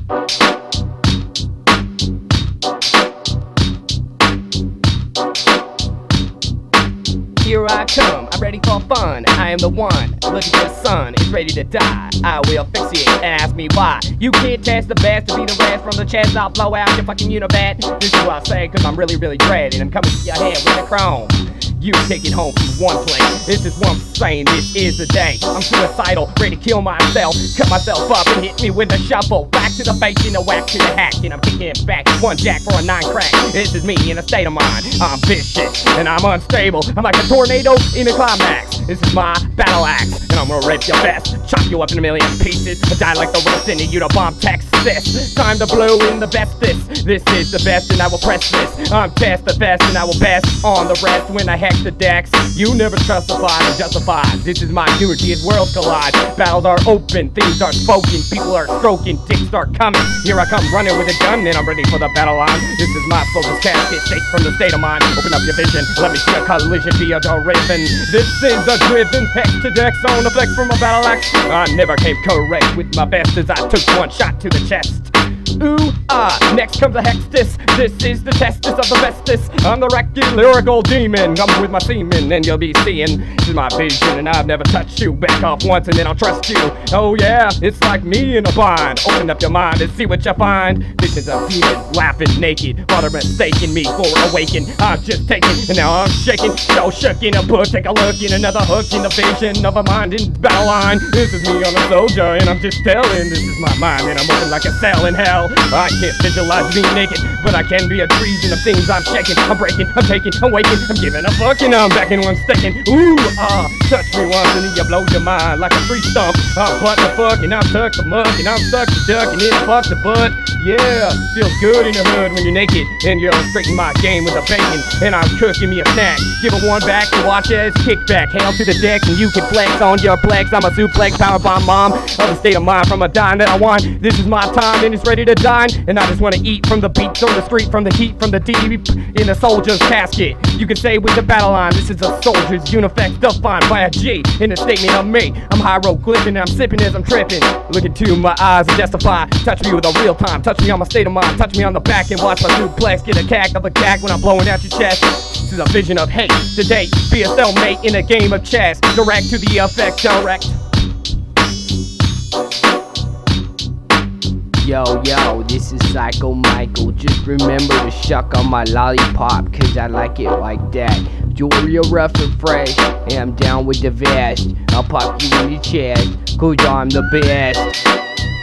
Here I come, I'm ready for fun. I am the one, look at the sun, it's ready to die. I will fix it and ask me why. You can't test the best to be the rest. From the chest I'll blow out your fucking unibat. This is what I say, cause I'm really dread. And I'm coming to your head with the chrome. You take it home from one place. This is what I'm saying, this is the day. I'm suicidal, ready to kill myself. Cut myself up and hit me with a shovel. Back to the face and a whack to the hack. And I'm kicking it back, one jack for a 9 crack. This is me in a state of mind. I'm vicious and I'm unstable. I'm like a tornado in a climax. This is my battle axe. And I'm gonna rip your vest, chop you up in a million pieces. I die like the rest in the Unabomb Texas. Time to blow in the bestest. This is the best and I will press this. I'm test the best and I will best on the rest when I hex the decks. You never justify and justify. This is my unity as worlds collide. Battles are open, things are spoken, people are stroking, dicks are coming. Here I come running with a gun and I'm ready for the battle line. This is my soldier's casket, straight from the state of mind. Open up your vision, let me see a collision via the raven. This is a driven hex to dex on the flex from a battle axe. I never came correct with my best as I took one shot to the chest. Ooh, next comes a hextus. This is the testis of the bestest. I'm the lyrical demon. I'm with my semen and you'll be seeing. This is my vision and I've never touched you. Back off once and then I'll trust you. Oh yeah, it's like me in a bind. Open up your mind and see what you find. Visions of demons laughing naked. Father mistaking me for awaken. I'm just taking and now I'm shaking. So shook in a book. Take a look in another hook in the vision of a mind in battle line. This is me on a soldier and I'm just telling. This is my mind and I'm open like a cell in hell. I can't visualize me naked, but I can be a treason of things I'm shaking, I'm breaking, I'm taking, I'm waking, I'm giving a fuck and I'm back in one second. Ooh, touch me once and then you blow your mind like a tree stump. I'm butt the fuck and I'm tuck the muck and I'm stuck the duck and then fuck the butt. Yeah, feels good in the hood when you're naked and you're straighten my game with a bacon and I'm cooking me a snack. Give it one back and watch as kick back. Hail to the decks and you can flex on your flex. I'm a suplex power bomb mom of the state of mind from a dime that I want. This is my time and it's ready to dine and I just want to eat from the beats on the street, from the heat, from the deep in a soldier's casket. You can say with the battle line, this is a soldier's unifex defined by a G in the statement of me. I'm hieroglyphing and I'm sipping as I'm tripping. Look into my eyes and justify. Touch me with a real time. Touch me on my state of mind. Touch me on the back and watch my suplex get a cack of a cack when I'm blowing out your chest. This is a vision of hate. Today, be a cellmate in a game of chess. Direct to the effect, direct. Yo, this is Psycho Michael. Just remember to shuck on my lollipop, cause I like it like that. You're real rough and fresh, and I'm down with the vest. I'll pop you in the chest, cause I'm the best.